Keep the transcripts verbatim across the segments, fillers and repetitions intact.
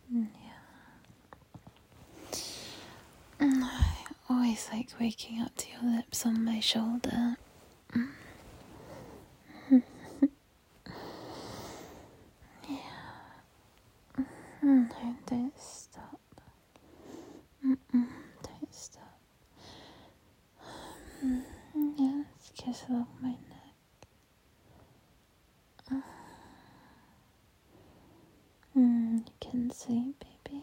Yeah. I always like waking up to your lips on my shoulder. Yeah. No, don't stop. Mm-mm, don't stop. Yes, kiss along my neck. Mm, you can sleep, baby.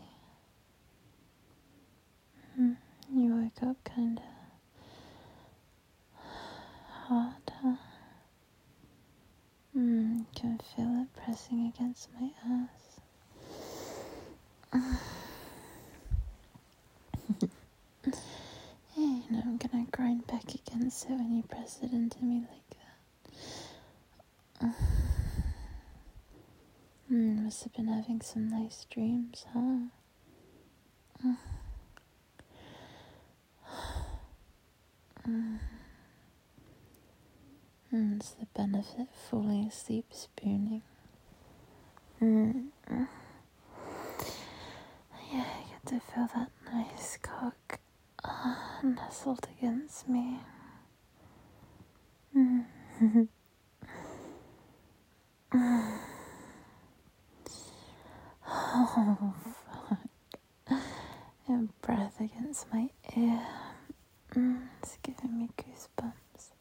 Mm, you woke up kinda hard, huh? Mm, you can feel it pressing against my ass. Yeah, you know, I'm gonna grind back against it when you press it into me like that. Mm, must have been having some nice dreams, huh? Mm. Mm, it's the benefit of falling asleep spooning. Mm. Yeah, I get to feel that nice cock uh, nestled against me. Mm. Oh, fuck. Your breath against my ear. Mm, it's giving me goosebumps.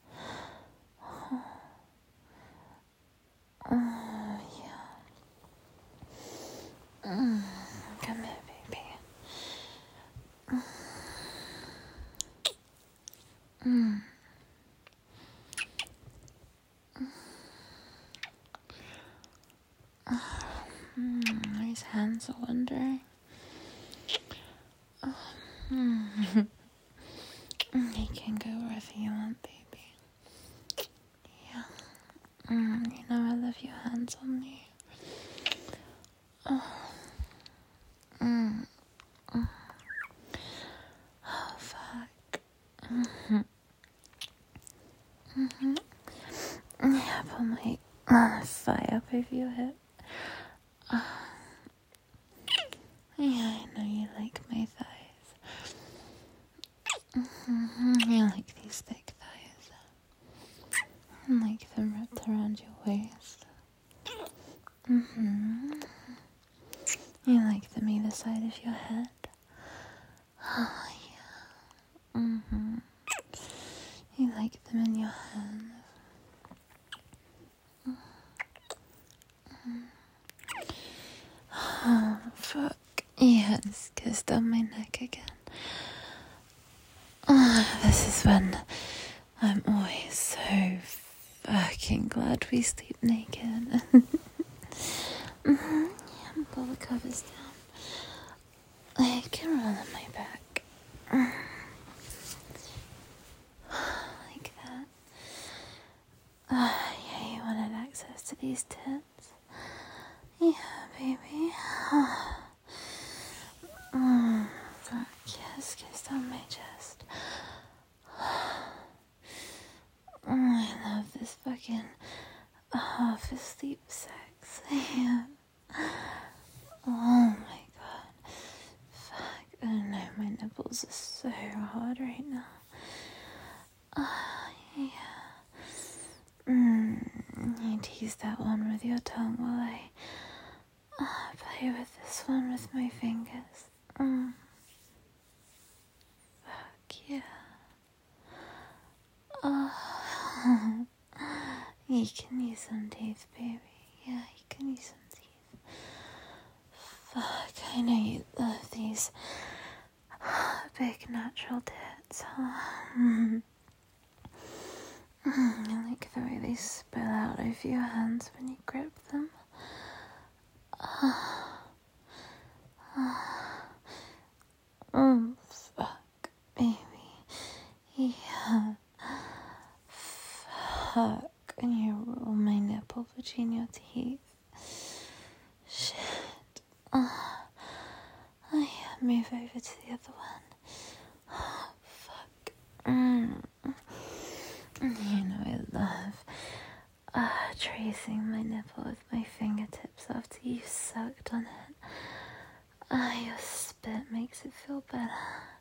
Oh, yeah. Mm, come here, baby. Mm. Mm, these hands are wandering. Oh, mm. You can go wherever you want, baby. Yeah. Mm, you know I love your hands on me. Oh. Mm. Mm. Oh, fuck. Mm-hmm. Mm-hmm. Yeah, put my uh, thigh up over your hip. Uh, yeah, I know you like my thighs. Mm-hmm. You like these thick thighs. I like them wrapped around your waist. Mm-hmm. You like them either side of your head. Oh, yeah. Mm-hmm. You like them in your hands. Mm-hmm. Oh, fuck. Yes, kissed on my neck again. Oh, this is when I'm always so fucking glad we sleep naked. Mm-hmm. Yeah, pull the covers down. I can roll on my back. Like that. Uh, yeah, you wanted access to these tits? Yeah, baby. Mm, fuck yes, kiss on my chest. Mm, I love this fucking half asleep sex. Yeah. Oh my god. Fuck. Oh no, my nipples are so hard right now. Ah, uh, yeah. Mm, you tease that one with your tongue while I uh, play with this one with my fingers. Mm. Fuck yeah. Oh. You can use some teeth, baby. Yeah, you can use some teeth. Fuck, I know you love these big natural tits, huh? Mm. Mm, I like the way they spill out over your hands when you grip them. Oh, fuck, baby. Yeah. Fuck. And you roll my nipple between your teeth. Shit. Oh, oh yeah, move over to the other one. Oh, fuck. Mm. You know I love uh, tracing my nipple with my fingertips after you've sucked on it. Ah, your spit makes it feel better.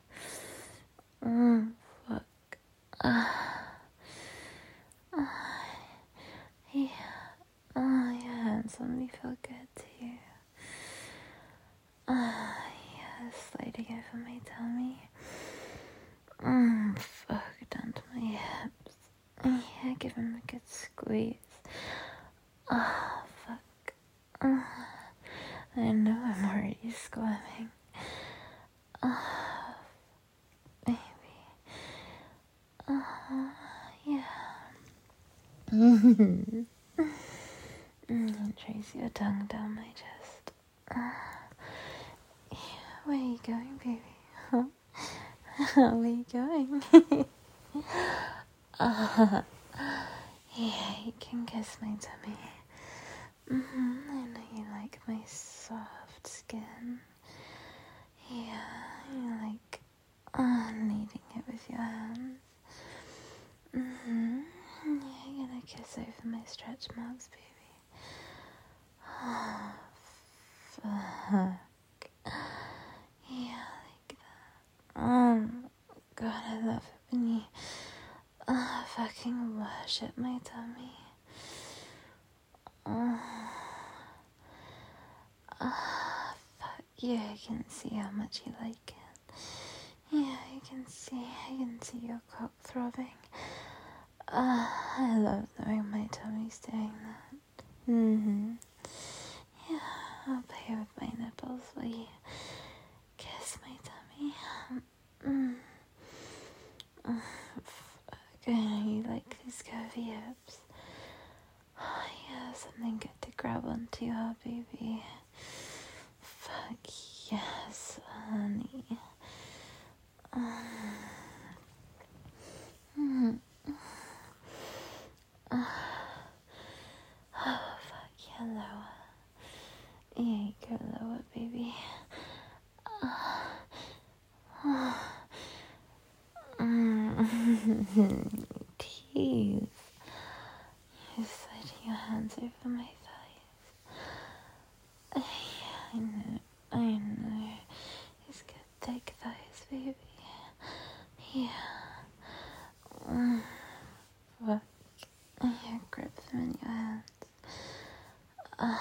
Mm, fuck. Ah. Ah. Yeah. Oh, your hands on me feel good too. Ah, yeah, sliding over my tummy. Mmm, fuck, down to my hips. Yeah, give him a good squeeze. Ah, oh, fuck. Ah, I know I'm already squirming. Ah, baby. Ah, yeah. Mm-hmm. Mm, trace your tongue down my chest. Ah, yeah, where are you going, baby? Huh? Where are you going? uh, yeah, you can kiss my tummy. Mm-hmm, I know you like my soft skin. Yeah, you like uh, kneading it with your hands. Mm-hmm. Yeah, you're gonna kiss over my stretch marks, baby. Oh, fuck. Yeah, like that. Oh, God, I love it when you uh, fucking worship my tummy. Oh, uh, fuck. Yeah, I can see how much you like it. Yeah, I can see, I can see your cock throbbing. Uh, I love knowing my tummy's doing that. Mm-hmm. Yeah, I'll play with my nipples while you kiss my tummy. Mm. Oh, fuck, I know you like these curvy hips. Oh, yeah, something good to grab onto, huh, baby? Fuck yes, honey. Oh. Mm. Oh. Oh, fuck yeah, lower. Yeah, go lower, baby. Oh. Oh. Mm. Teeth. You're sliding your hands over my thighs. Yeah, I know, I know. He's got thick thighs, baby. Yeah. Mm. Fuck. Yeah, grip them in your hands. Uh.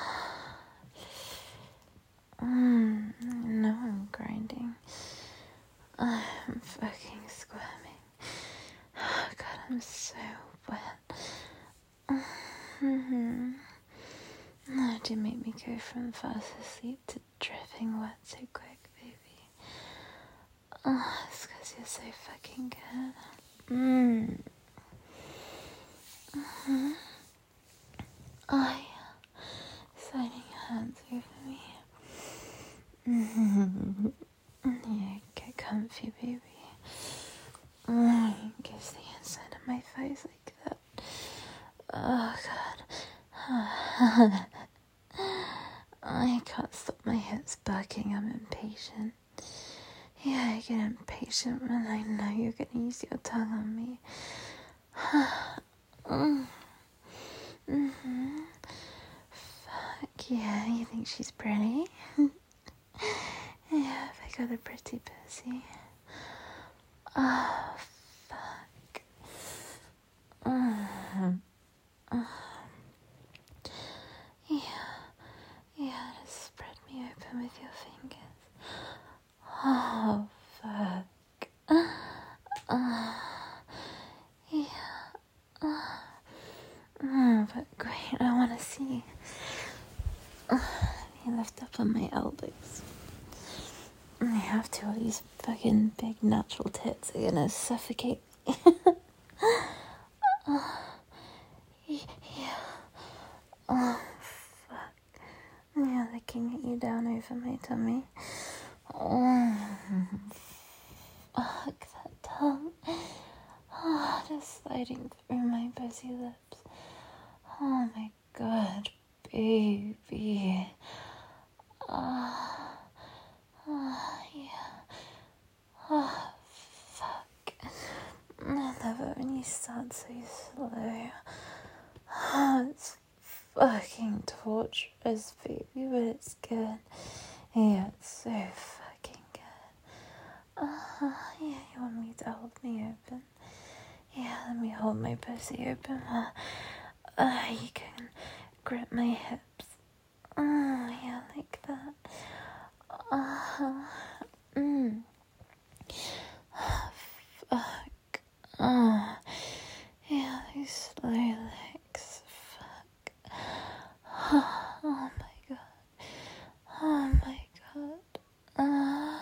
Mm. No, I'm grinding. I'm fucking squirming. Oh, God, I'm so wet. Mm-hmm. No, do make me go from fast asleep to dripping wet so quick, baby. Oh, it's because you're so fucking good. Mm. Mm-hmm. Oh, yeah. Sliding your hands over me. Mm-hmm. Yeah, get comfy, baby. Oh, kiss the inside of my face like that. Oh, God. I can't stop my hips bucking. I'm impatient. Yeah, I get impatient when I know you're gonna use your tongue on me. mm. Mm-hmm. Fuck yeah, you think she's pretty? Yeah, I got a pretty pussy. Oh, fuck. Mm-hmm. Yeah, yeah, just spread me open with your fingers. Oh, fuck. Uh, yeah. Uh, mm, but great, I want to see. Uh, you lift up on my elbows. I have to, all these fucking big natural tits are gonna suffocate me. uh, yeah. Oh, fuck. Yeah, licking at you down over my tummy. Oh, fuck that tongue. Oh, just sliding through my busy lips. Oh my God, baby. Oh, oh yeah. Oh, fuck. I love it when you start so slow. Oh, it's fucking torturous, baby, but it's good. Yeah, it's so fucking good. Uh-huh. Yeah, you want me to hold me open? Yeah, let me hold my pussy open. Uh, uh, you can grip my hips. Oh, yeah, like that. Uh-huh. Mm. Fuck. Oh, yeah, these slow legs. Fuck. Oh my god. Oh my god. Uh,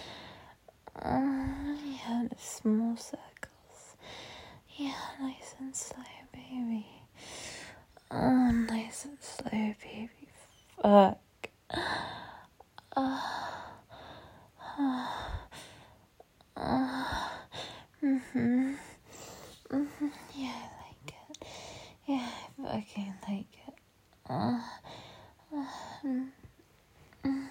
uh, yeah, the small circles. Yeah, nice and slow, baby. Oh, nice and slow, baby. Fuck. Uh, uh, uh, mm-hmm. Mm-hmm. Yeah, I like it. Yeah, I fucking like it. Uh, uh, mm, mm.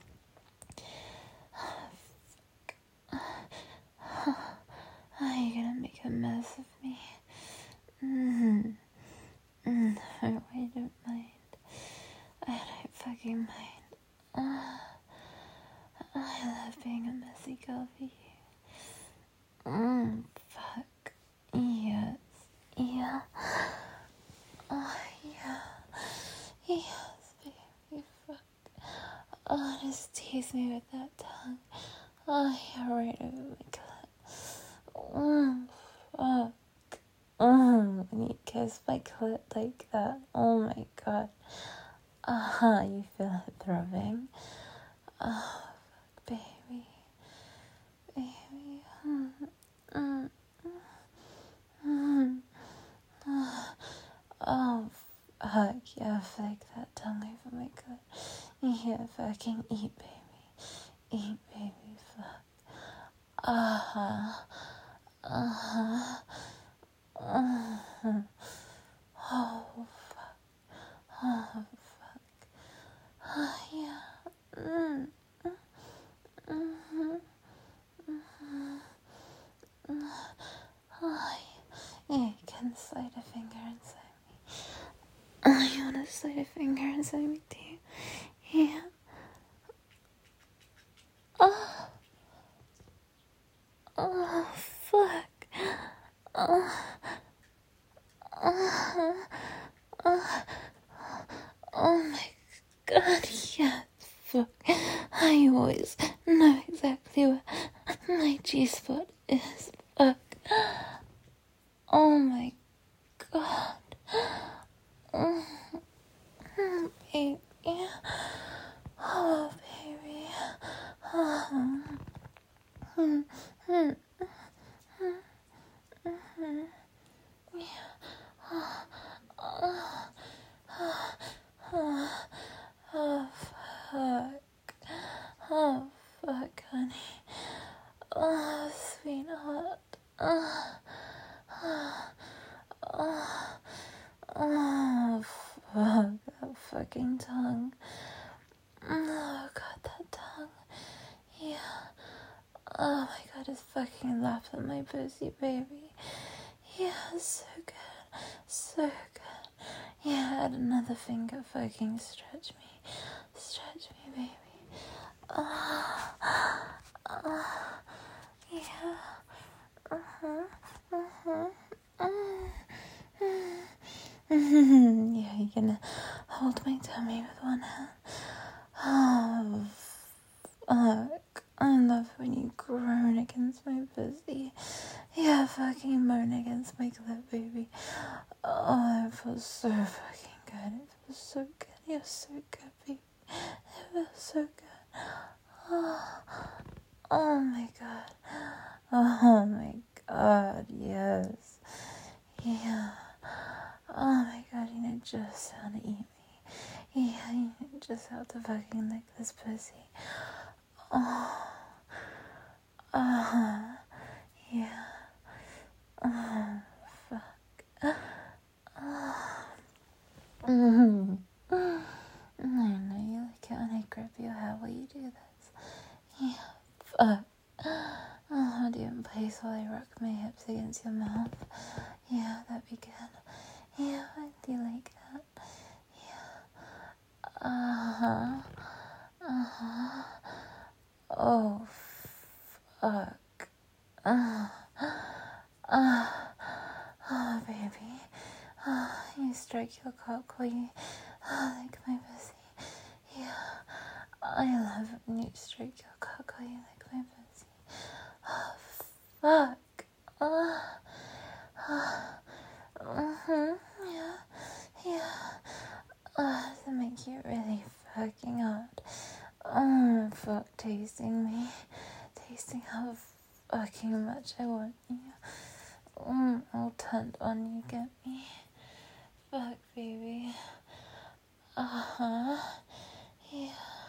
Are you gonna make a mess of me? Mm-hmm. Mm, no, I don't mind. I don't fucking mind. Uh, I love being a messy girl for you. Mm, fuck. Yes. Yeah. Oh, yeah. Yes, baby. Fuck. Oh, just tease me with that tongue. Oh, yeah, right over my clit. Mm, fuck. Mm, when you kiss my clit like that. Oh my god. Uh-huh, you feel it throbbing. Oh, fuck, baby. Baby. Mm, mm, mm, mm. Oh, fuck, yeah, flick that tongue over my clit. Yeah, fucking eat, baby. Eat, baby, fuck. Uh-huh. Uh-huh. Uh-huh. Oh, fuck. Oh, fuck. Oh, yeah. Mm. Mm-hmm. Mm-hmm. Oh, yeah, you can slide a finger inside me. Oh, you want to slide a finger inside me too? Yeah. Oh. Oh, fuck. Oh. Oh. Oh. Oh my god, yeah. Fuck. I always know exactly where my G-spot is. Fuck. Oh my god. Oh, baby. Oh, baby. Oh. Hmm. Hmm. Hmm. Yeah. Oh. Oh. Oh. Oh, fuck. Oh, fuck, honey. Oh, sweetheart. Oh. Oh. Oh. Oh, fuck, that fucking tongue. Oh, God, that tongue. Yeah. Oh, my God, it's fucking laugh at my pussy, baby. Yeah, so good. So good. Yeah, add another finger, fucking stretch me. Stretch me, baby. Oh. Oh. Yeah. Uh-huh. Uh-huh. Uh-huh. Yeah, you're gonna hold my tummy with one hand. Oh, fuck. I love when you groan against my pussy. Yeah, fucking moan against my clit, baby. Oh, it feels so fucking good. It feels so good. You're so good, baby. It feels so good. Oh, oh my god. Oh my god, yes. Yeah. Oh my god, you know just how to eat me. Yeah, you know just how to fucking lick this pussy. Oh. Uh-huh. Yeah. Oh, fuck. Oh. Mm-hmm. I know you like it when I grab your hair while you do this. Yeah. Fuck. I'll hold you in place while I rock my hips against your mouth. Yeah, that'd be good. Yeah, I do like that. Yeah. Uh-huh. Uh-huh. Oh, fuck. Uh, uh, oh, baby. Uh, you strike your cock while you uh, lick my pussy. Yeah, I love it when you strike your cock while you lick my pussy. Oh, fuck. Uh, uh, uh-huh. Yeah, yeah. Uh, to make you really fucking hot. Oh, fuck, tasting me. Tasting how fucking much I want you. Mm, all turned on you, get me? Fuck, baby. Uh-huh. Yeah.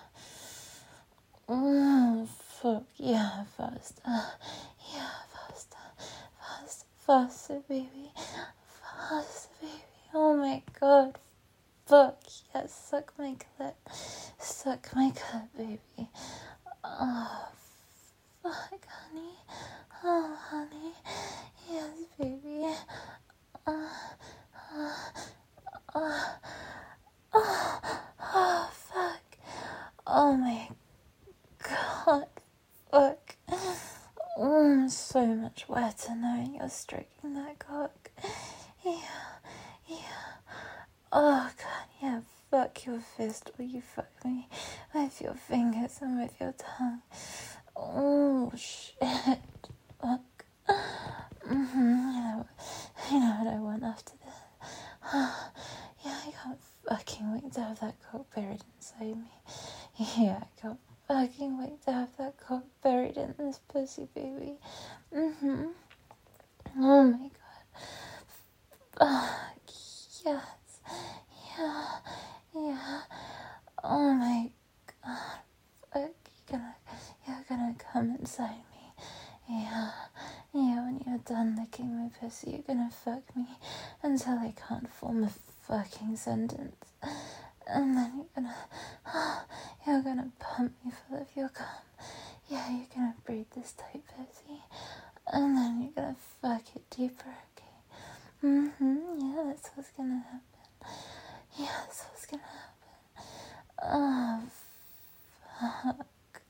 Mm, fuck, yeah, faster. Yeah, faster. Faster, faster, baby. Faster, baby. Oh my god. Fuck, yes, suck my clit. Suck my clit, baby. Oh, fuck, honey. Oh, honey. Yes, baby. Uh, uh, uh, oh, oh, fuck. Oh my god. Fuck. Mm, so much wetter knowing you're stroking that cock. Yeah, yeah. Oh god, yeah. Fuck your fist or you fuck me with your fingers and with your tongue. Oh shit. Fuck. Mm-hmm. You know, you know what I want after this. Yeah, I can't fucking wait to have that cock buried inside me. Yeah, I can't fucking wait to have that cock buried in this pussy, baby. Mm-hmm. Oh my god. Fuck. Yes. Yeah. Yeah. Oh my god. Fuck. You're gonna, you're gonna come inside me. Yeah. Yeah, when you're done licking my pussy, you're gonna fuck me until I can't form a fucking sentence. And then you're gonna, you're gonna pump me full of your cum. Yeah, you're gonna breathe this tight pussy. And then you're gonna fuck it deeper, okay? Mm-hmm, yeah, that's what's gonna happen. Yeah, that's what's gonna happen. Oh, fuck.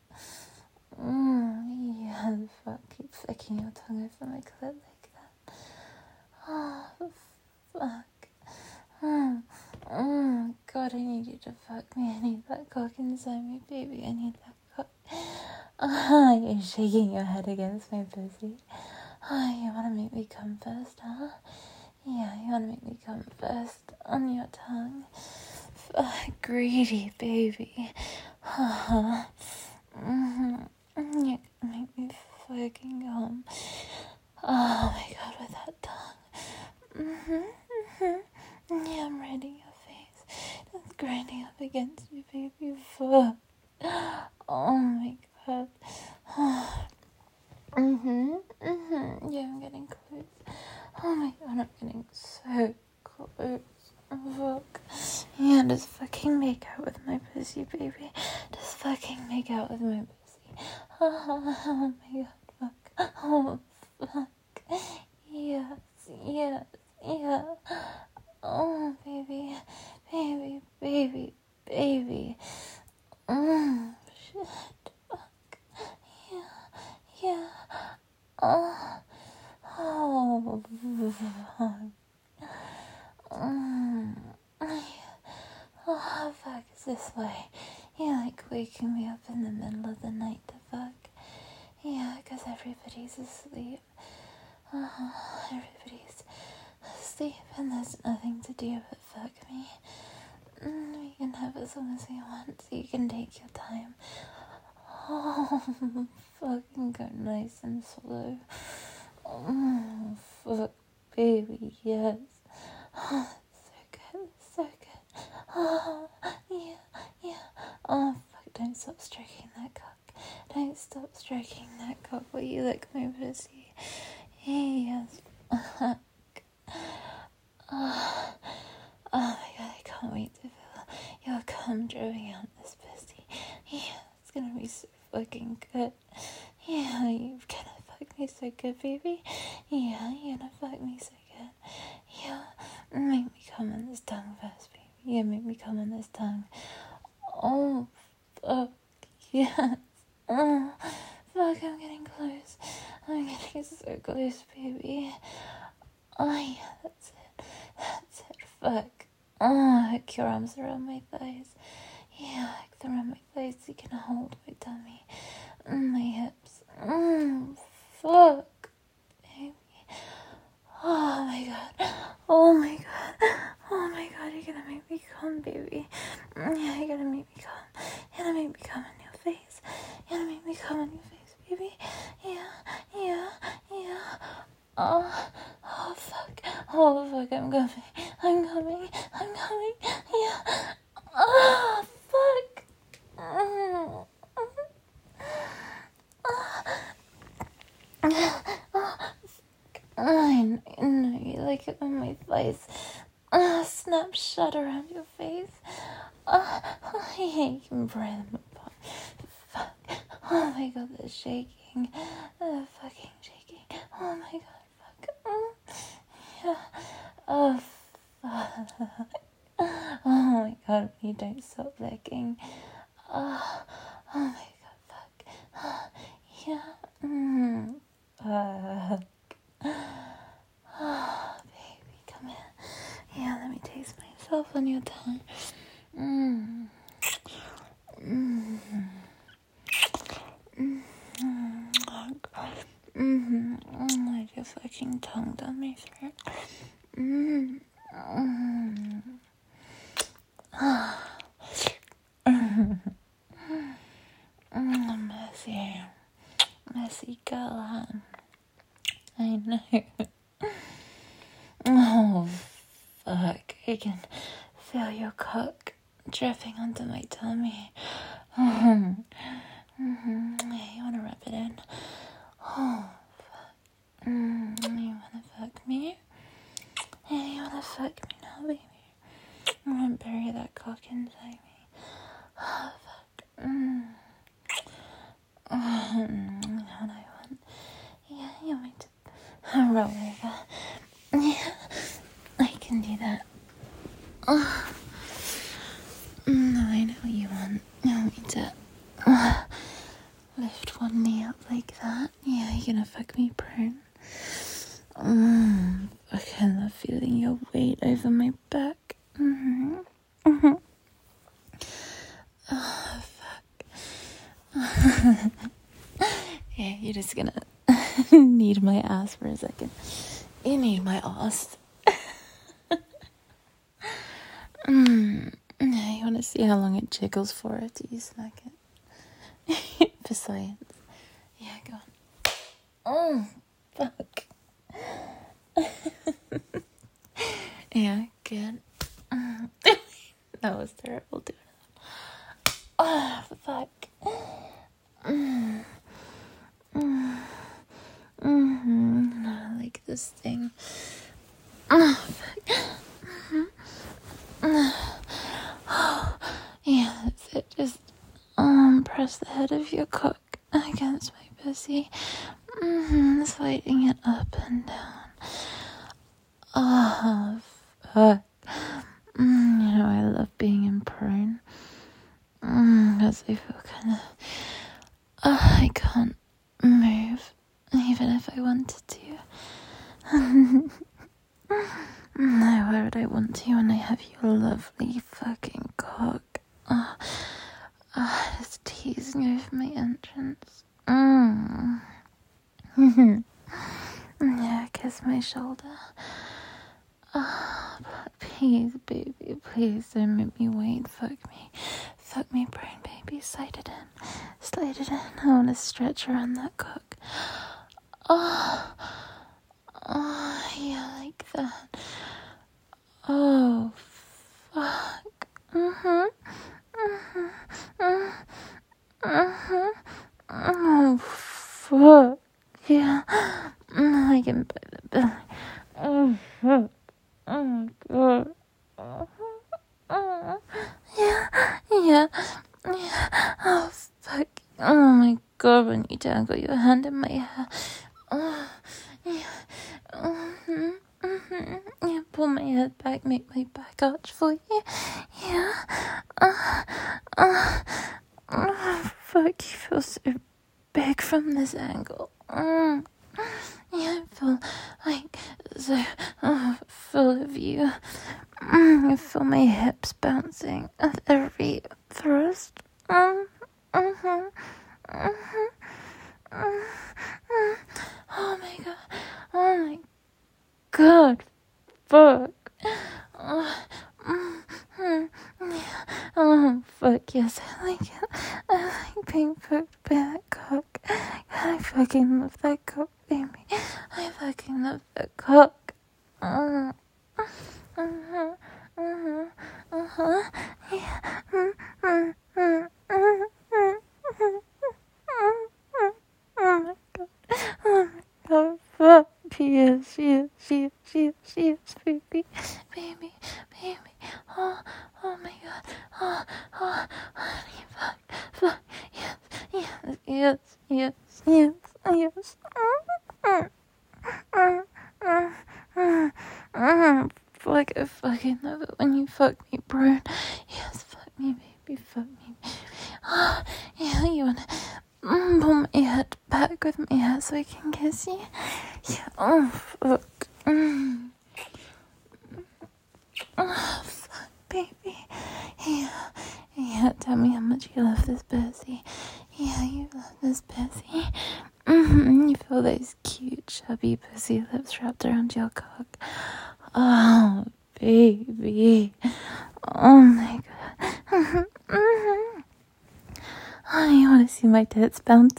Mm, yeah, fuck. Keep flicking your tongue over my clit like that. Oh, fuck. Mm, mm, God, I need you to fuck me. I need that cock inside me, baby. I need that cock. Ah, uh, you're shaking your head against my pussy. Ah, uh, you wanna make me come first, huh? Yeah, you wanna make me come first on your tongue. Fuck, greedy, baby. Uh-huh. Mm-hmm. You can make me fucking come. Oh my god, with that tongue. Mm-hmm, mm-hmm. Yeah, I'm reading your face. Just grinding up against me, baby. Fuck. Oh my god. Mm-hmm, mm-hmm. Yeah, I'm getting close. Oh my god, I'm getting so close. Fuck. Yeah, just fucking make out with my pussy, baby. Just fucking make out with my pussy. Oh my god, fuck. Oh, fuck. Yes, yes, yeah. Oh, baby, baby, baby, baby. Mm, shit, fuck. Yeah, yeah. Oh, oh, fuck. Mm, yeah. Oh, fuck, it's this way. You like waking me up in the middle of the night to fuck. Yeah, because everybody's asleep. Oh, everybody's asleep and there's nothing to do but fuck me. Mm, we can have as long as we want, so you can take your time. Oh, fucking go nice and slow. Oh, fuck, baby, yes. Oh, so good, so good. Oh, yeah, yeah. Oh, fuck, don't stop stroking that cock. Don't stop stroking that cock while you lick my pussy. Yes. Oh, oh my god, I can't wait to feel your cum dripping out this pussy. Yeah, it's gonna be so fucking good. Yeah, you're gonna fuck me so good, baby. Yeah, you're gonna fuck me so good. Yeah, make me come on this tongue first, baby. Yeah, make me come on this tongue. Oh, fuck. yes. Oh, fuck, I'm getting close. I'm getting so close, baby. Oh, yeah, that's it. That's it. Fuck. Oh, hook your arms around my thighs. Yeah, hook them around my thighs so you can hold my tummy. Mm, my hips. Mm, fuck. Baby. Oh, my God. Oh, my God. Oh, my God, you're gonna make me come, baby. Yeah, you're gonna make me come. You're gonna make me come in your face. You're gonna make me come in your face, baby. Yeah, yeah, yeah. Oh, oh, fuck. Oh, fuck, I'm coming. I'm coming. I'm coming. Yeah. Oh, fuck. Mm. I know you like it when my thighs uh, snap shut around your face. Uh, yeah, you can pry them apart. Fuck. Oh my God, they're shaking. They're fucking shaking. Oh my God, fuck. Mm. Yeah. Oh, fuck. Oh my God, you don't stop licking. Oh, oh my God, fuck. Yeah. Mm. Fuck. Oh, baby, come here. Yeah, let me taste myself on your tongue. Mmm. Mmm. Mmm. Mmm. Mmm. Your fucking tongue down my throat. Mmm. Mmm. Mmm. Messy. Messy girl. I know. Oh, fuck. I can feel your cock dripping onto my tummy. Mm-hmm. Mm-hmm. You wanna rub it in? Oh, fuck. Mm, you wanna fuck me? Yeah, you wanna fuck me now, baby? I'm gonna bury that cock inside me. Oh, fuck. Mm. Mm, what I want. Yeah, you want me to roll over? Yeah, I can do that. Oh. No, I know what you want. You want me to uh, lift one knee up like that? Yeah, you're gonna fuck me prone. Mm, I love feeling your weight over my back. Mm-hmm. Mm-hmm. Oh, fuck. Yeah, you're just gonna need my ass for a second. You need my ass. mm. You wanna see how long it jiggles for after you smack it? For science. Yeah, go on. Oh, fuck. Yeah, good. That was terrible, dude. Oh, fuck. Mm. Mm. Mm-hmm. I like this thing. Oh, fuck. Mm-hmm. Oh, yeah, that's it. Just um, press the head of your cock against my pussy. Mm-hmm. Sliding it up and down. Oh, fuck. Mm, you know, I love being in prone. Mm, because I feel kind of... Uh, I can't move, even if I wanted to. No, why would I want to when I have your lovely fucking cock? Oh, oh, it's teasing over my entrance. Mm. Yeah, kiss my shoulder. Oh, but please, baby, please don't make me wait. Fuck me. Fuck me, brain, baby. Slide it in. Slide it in. I want to stretch around that cock. Oh, oh, yeah, like that. Oh, fuck. Mm-hmm. Mm-hmm. Mm-hmm. Oh, fuck. Yeah. I can put it back. Oh, fuck. Oh, my God. Oh, yeah. Yeah. Yeah. Oh, fuck. Oh, my God. When you dangle your hand in my hair. Oh, yeah. Mm-hmm. Mm-hmm. Yeah, pull my head back, make my back arch for you. Yeah. Uh, uh, Oh, fuck, you feel so big from this angle. Mm. Yeah, I feel like so oh, full of you. Mm, I feel my hips bouncing at every thrust. Mm, mm-hmm, mm-hmm, mm-hmm. Oh my god. Oh my god. Fuck. Oh, mm-hmm. Oh, fuck, yes, I like it. I like being fucked by that cock. I fucking love that cock, baby. I fucking love that cock. Uh, uh-huh, uh-huh, uh-huh, yeah. Mm, mm, mm, mm, mm, mm, mm. Oh my god. Oh my god. Fuck. Yes, yes, yes, yes, yes, baby. Baby, baby. Oh, oh my god. Oh, oh, honey, fuck, fuck. Yes, yes, yes, yes, yes, yes. Mm, mm, mm, mm, mm. Fuck, I fucking love it when you fuck me, bro. Yes, fuck me, baby, fuck me, baby. Oh, yeah, you wanna mm, pull my head back with my hair so I can kiss you? Yeah, oh, fuck. Mm. Oh, fuck, baby. Yeah, yeah, tell me how much you love this pussy. Yeah, you love this pussy. Mm-hmm. You feel those cute, chubby pussy lips wrapped around your cock. Oh, baby. Oh my god. Mm-hmm. Oh, you want to see my tits bouncing?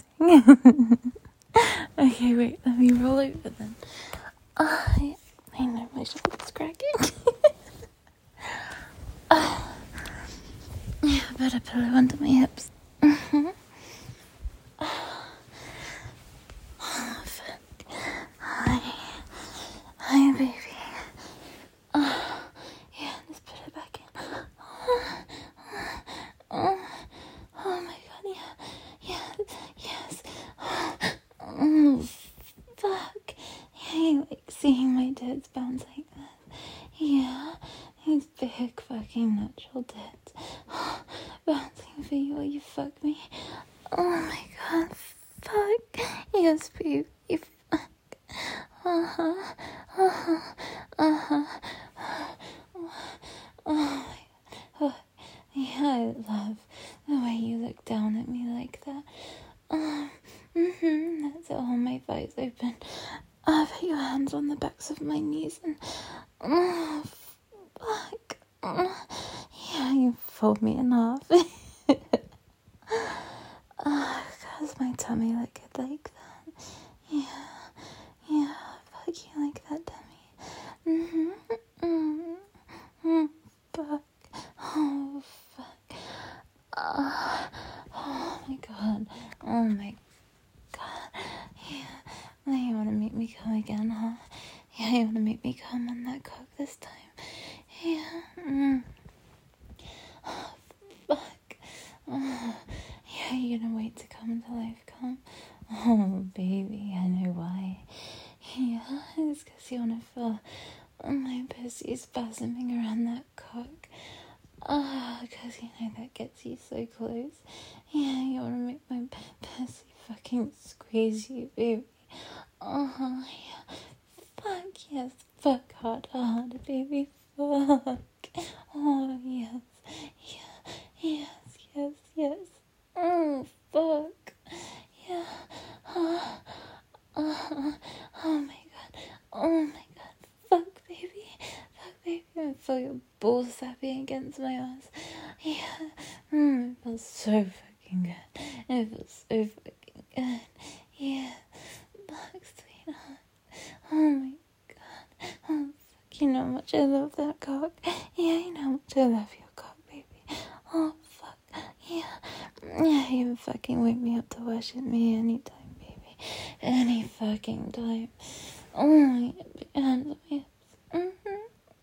Okay, wait, let me roll over then. Oh, I, I know my shoulder's cracking. Oh, yeah, better pillow under my hips. Mm-hmm. Oh, fuck. Hi. Hi, baby. Oh, yeah, let's put it back in. Oh, oh, oh my god, yeah. Yeah, yes. Oh, fuck. Yeah, you like seeing my tits bounce like that? Yeah, these big fucking natural tits. Bouncing for you while you fuck me. Oh my god, fuck. Yes, baby, fuck. Uh-huh, uh-huh, uh-huh. Oh my god. Yeah, I love the way you look down at me like that. Um, mm-hmm, that's it, hold my thighs open. Uh, put your hands on the backs of my knees and, oh, fuck. Oh, yeah, you fold me in half. uh, cause my tummy look good like that. Yeah, yeah, fuck you like that tummy. Mm-hmm, mm-hmm, mm-hmm, fuck. Oh, fuck. Uh, oh my god. Oh my god. Yeah. Now you wanna make me come again, huh? Yeah, you wanna make me come on that cock this time? Yeah. Mm. Oh, fuck. Oh, yeah, you're gonna wait to come until I've come? Oh, baby, I know why. Yeah, it's because you wanna feel my pussy spasming around that cock. Ah, oh, because you know that gets you so close. Yeah, you want to make my pussy fucking squeeze you, baby. Oh, yeah. Fuck, yes. Fuck hard, hard, baby. Fuck. Oh, yes. Yeah. Yes, yes, yes. Oh, fuck. Yeah. Oh, oh, oh my god. Oh my god. Fuck, baby. Fuck, baby. I feel your balls sapping against my ass. Yeah. Mm, it feels so fucking good. It feels so fucking good. Yeah. Fuck, sweetheart. Oh my god. Oh, fuck. You know how much I love that cock. Yeah, you know how much I love your cock, baby. Oh, fuck. Yeah. Yeah, you can fucking wake me up to worship me anytime, baby. Any fucking time. Oh my hands on my hips. Mm-hmm.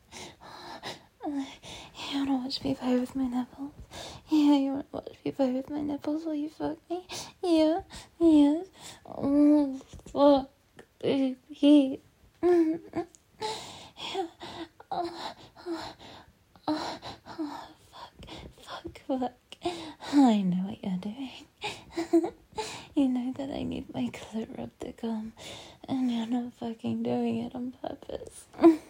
You wanna watch me play with my nipples? Yeah, you wanna watch me play with my nipples while you fuck me? Yeah, yes. Oh, fuck, baby. Mm-hmm. Yeah. Oh, oh, oh, oh, fuck, fuck, fuck. I know what you're I need my clit rub to come, and you're not fucking doing it on purpose.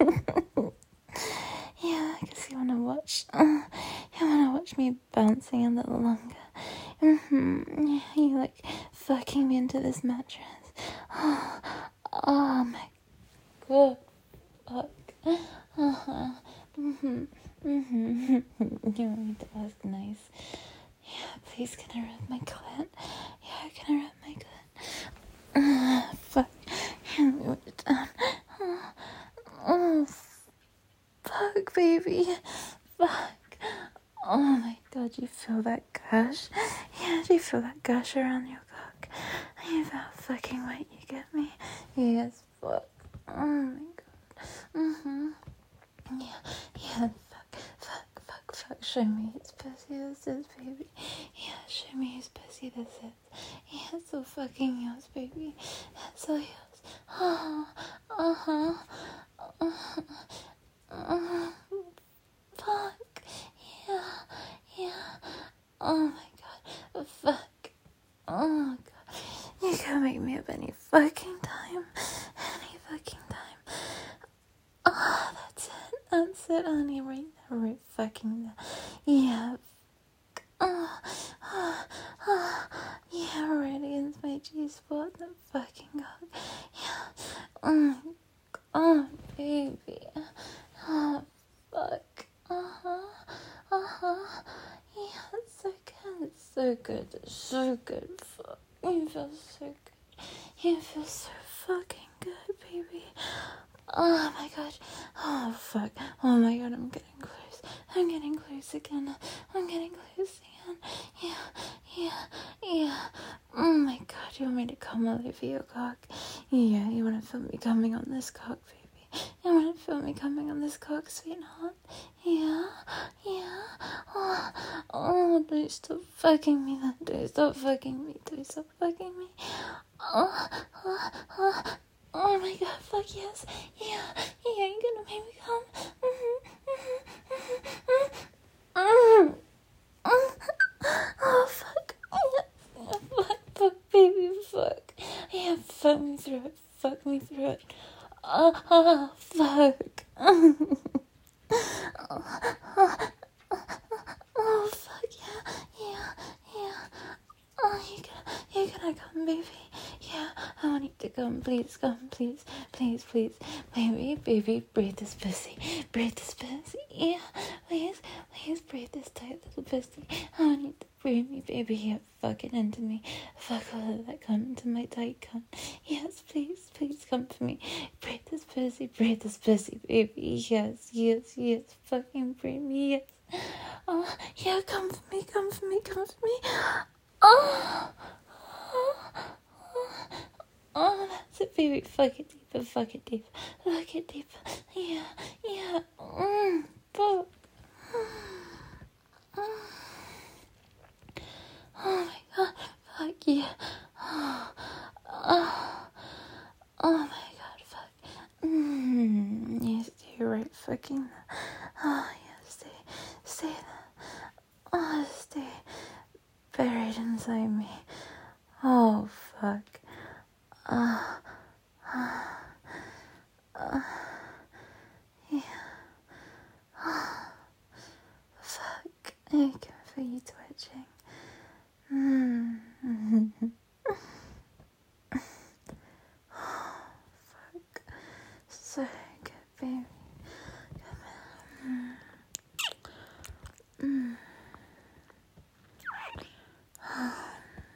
Yeah, because you want to watch, uh, you want to watch me bouncing a little longer. Mm-hmm. Yeah, you like fucking me into this mattress. Oh, oh my god, fuck. Uh-huh. Mm-hmm. Mm-hmm. You want me to ask nice? Yeah, please can I rub my clit? Yeah, can I rub my clit? Uh, fuck. Let me put it down. Oh, oh, fuck, baby. Fuck. Oh my god, you feel that gush? Yeah, do you feel that gush around your cock? You feel how fucking wet you get me? Yes, fuck. Oh my god. Mm-hmm. Yeah, yeah, fuck, fuck, fuck, fuck. Show me whose pussy this is, baby. Yeah, show me whose pussy this is. Yeah, it's all fucking yours, baby. It's all yours. Oh, uh-huh. Uh-huh. Uh-huh. Fuck. Yeah, yeah. Oh my god. Fuck. Oh my god. You can make me up any fucking time. Any fucking time. Oh, that's it. That's it, honey. Right there, right fucking there. Yeah. Oh, oh, oh. Yeah, right against my G-spot. That fucking cock. Yeah. Oh, oh, baby. Oh, fuck. Uh-huh. Uh-huh. Yeah, it's so good. It's so good. It's so good. Fuck. You feel so good. You feel so fucking good, baby. Oh my god. Oh fuck. Oh my god, I'm getting close. I'm getting close again. I'm getting close again. Yeah, yeah, yeah. Oh my god, you want me to come all over your cock? Yeah, you want to feel me coming on this cock, baby? You want to feel me coming on this cock, sweetheart? Yeah, yeah. Oh, oh, don't stop fucking me then. Don't stop fucking me. Don't stop fucking me. Oh, oh, oh. Oh my god, fuck yes. Yeah, yeah, you're gonna make me come. Mm-hmm, mm-hmm, mm-hmm. Oh, fuck. Yeah, fuck, fuck, baby, fuck. Yeah, fuck me through it. Fuck me through it. Oh, oh fuck. Oh, oh, oh, fuck, yeah, yeah, yeah. Oh, you gonna, you gonna come, baby? Yeah, I want you to come, please, come, please, please, please, baby, baby, breathe this pussy, breathe this pussy, yeah, please, please, breathe this tight little pussy, I want you to breathe me, baby, yeah, fuck it into me, fuck all of that cum into my tight cunt, yes, please, please, come for me, breathe this pussy, breathe this pussy, baby, yes, yes, yes, fucking breathe me, yes, oh, yeah, come for me, come for me, come for me, oh, oh, oh, oh, that's it, baby. Fuck it deeper, fuck it deeper, fuck it deeper. Yeah, yeah. Mm, fuck. Mm. Oh my god, fuck yeah. Oh, oh, oh my god, fuck. Mm, yeah, stay right fucking there. Oh, yeah, stay, stay there. Oh, stay buried inside me. Oh, fuck. Uh, uh, uh, yeah. Oh, fuck. I can feel you twitching. Mm. Oh, fuck. So good, baby. Come on. Mm. Oh.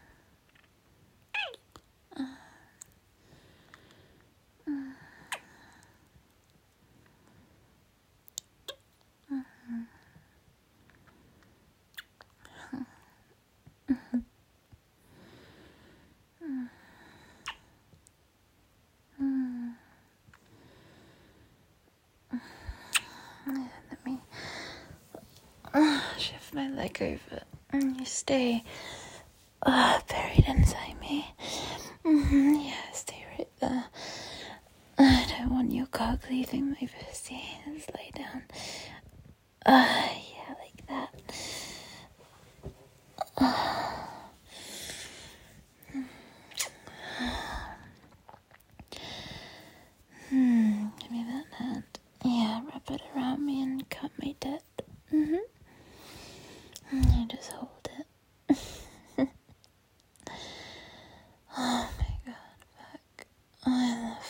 Let me uh, shift my leg over and you stay uh, buried inside me. Mm-hmm, yeah, stay right there. I don't want your cock leaving my pussy. Just lay down. Uh, yeah, like that. Uh,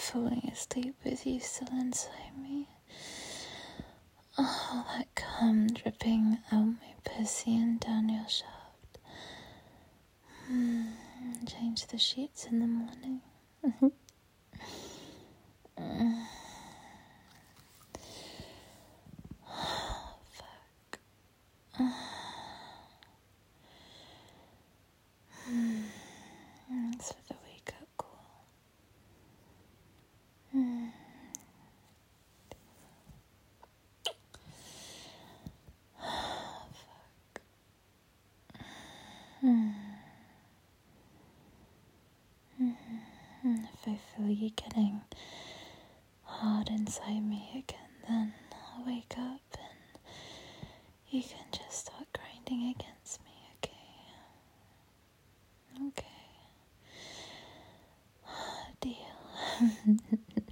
falling asleep with you still inside me. Oh, that cum dripping out my pussy and down your shaft. Mm, change the sheets in the morning. mm. Oh, fuck. Mm. Thanks for the wake up call. Mm. Oh, fuck. Mm. Mm. If I feel you getting hard inside me again, then I'll wake up and you can just start grinding against me, okay? Okay. Deal.